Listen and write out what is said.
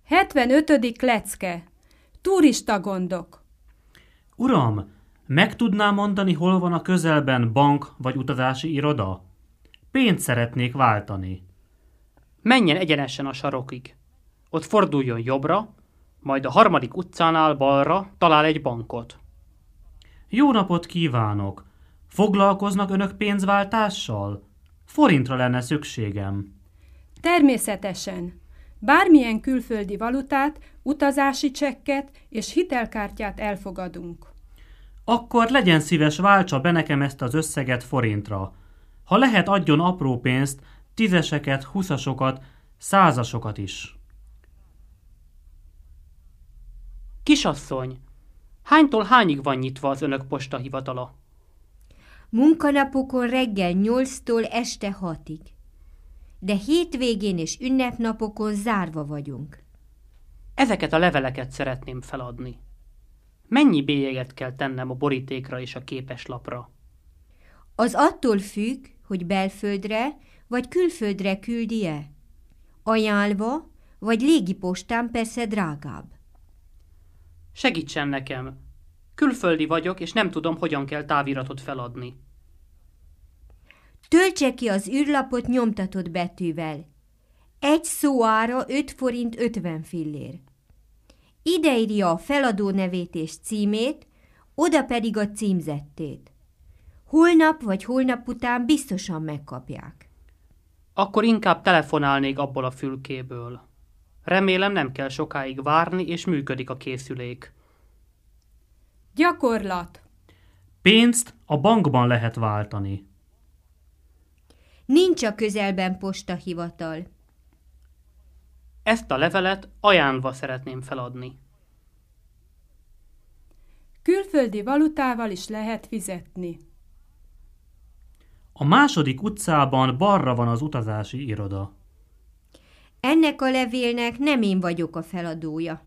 75. lecke. Turista gondok. Uram, meg tudná mondani, hol van a közelben bank vagy utazási iroda? Pénzt szeretnék váltani. Menjen egyenesen a sarokig. Ott forduljon jobbra, majd a 3. utcánál balra talál egy bankot. Jó napot kívánok! Foglalkoznak önök pénzváltással? Forintra lenne szükségem. Természetesen. Bármilyen külföldi valutát, utazási csekket és hitelkártyát elfogadunk. Akkor legyen szíves, váltsa be nekem ezt az összeget forintra. Ha lehet, adjon apró pénzt, 10-eseket, 20-asokat, 100-asokat is. Kisasszony, hánytól hányig van nyitva az önök postahivatala? Munkanapokon reggel 8-tól este 6-ig. De hétvégén és ünnepnapokon zárva vagyunk. Ezeket a leveleket szeretném feladni. Mennyi bélyeget kell tennem a borítékra és a képeslapra? Az attól függ, hogy belföldre vagy külföldre küldi-e. Ajánlva vagy légipostán persze drágább. Segítsen nekem. Külföldi vagyok, és nem tudom, hogyan kell táviratot feladni. Töltse ki az űrlapot nyomtatott betűvel. Egy szó ára 5 forint 50 fillér. Ide írja a feladó nevét és címét, oda pedig a címzettét. Holnap vagy holnap után biztosan megkapják. Akkor inkább telefonálnék abból a fülkéből. Remélem, nem kell sokáig várni, és működik a készülék. Gyakorlat. Pénzt a bankban lehet váltani. Nincs a közelben postahivatal. Ezt a levelet ajánlva szeretném feladni. Külföldi valutával is lehet fizetni. A 2. utcában balra van az utazási iroda. Ennek a levélnek nem én vagyok a feladója.